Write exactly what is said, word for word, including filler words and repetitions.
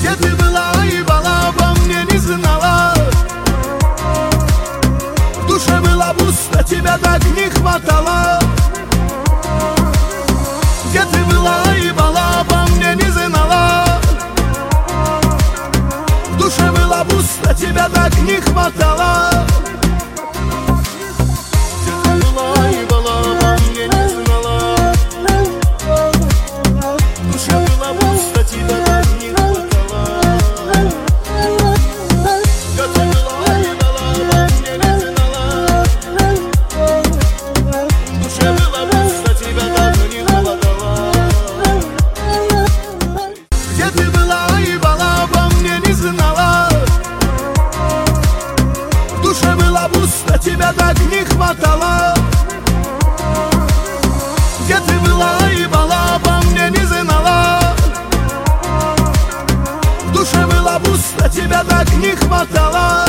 Где ты была и была, обо мне не знала. В душе было пусто, тебя так не хватало. Где ты была и была, обо мне не знала. В душе было пусто, тебя так не хватало. Где ты была и была, обо мне не знала. В душе было пусто, тебя так не хватало. Где ты была и была, обо мне не знала. В душе было пусто, тебя так не хватало. Где ты была и была, обо мне не знала. В душе было пусто, тебя так не хватало. Где ты была и была, обо мне не знала. В душе было пусто, тебя так не хватало.